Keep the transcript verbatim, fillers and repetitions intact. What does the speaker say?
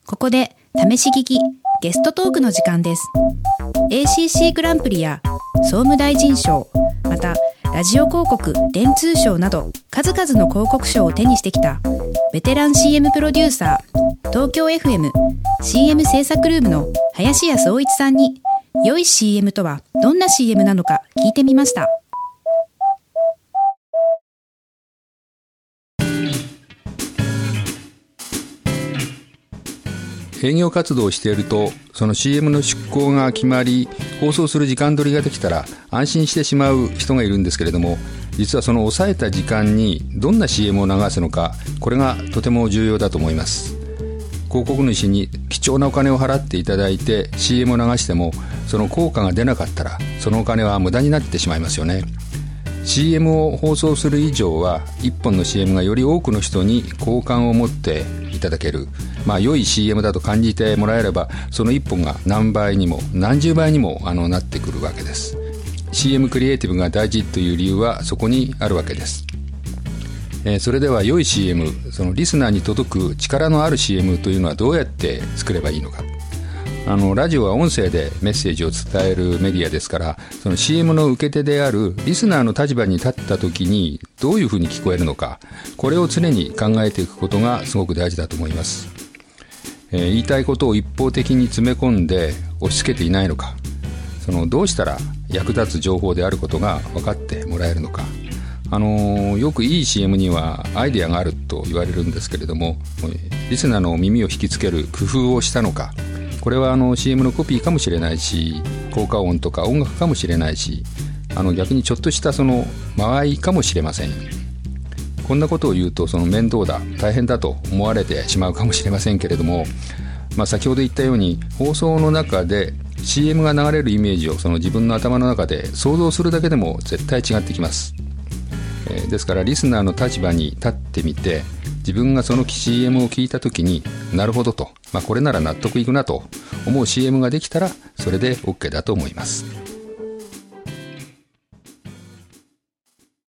ここで試し聞きゲストトークの時間です。 エーシーシー グランプリや総務大臣賞、またラジオ広告電通賞など数々の広告賞を手にしてきたベテラン シーエム プロデューサー、東京 エフエム シーエム 制作ルームの林家総一さんに、良い シーエム とはどんな シーエム なのか聞いてみました。 営業活動をしていると、その シーエム の出稿が決まり、放送する時間取りができたら安心してしまう人がいるんですけれども、実はその抑えた時間にどんな シーエム を流すのか、これがとても重要だと思います。広告主に貴重なお金を払っていただいて シーエム を流しても、その効果が出なかったらそのお金は無駄になってしまいますよね。 シーエム を放送する以上は、いっぽんの シーエム がより多くの人に好感を持っていただける、まあ良い シーエム だと感じてもらえれば、そのいっぽんが何倍にも何十倍にもあのなってくるわけです。 シーエム クリエイティブが大事という理由はそこにあるわけです。えー、それでは良い シーエム、そのリスナーに届く力のある シーエム というのはどうやって作ればいいのか。あのラジオは音声でメッセージを伝えるメディアですから、その シーエム の受け手であるリスナーの立場に立った時にどういうふうに聞こえるのか、これを常に考えていくことがすごく大事だと思います。えー、言いたいことを一方的に詰め込んで押し付けていないのか、そのどうしたら役立つ情報であることが分かってもらえるのか。あのー、よくいい シーエム にはアイデアがあると言われるんですけれども、リスナーの耳を引きつける工夫をしたのか、これはあの シーエム のコピーかもしれないし、効果音とか音楽かもしれないし、あの逆にちょっとしたその間合いかもしれません。こんなことを言うと、その面倒だ、大変だと思われてしまうかもしれませんけれども、まあ、先ほど言ったように放送の中で シーエム が流れるイメージをその自分の頭の中で想像するだけでも絶対違ってきます。えー、ですからリスナーの立場に立ってみて、自分がその シーエム を聞いたときに、なるほどと、まあ、これなら納得いくなと思う シーエム ができたら、それで OK だと思います。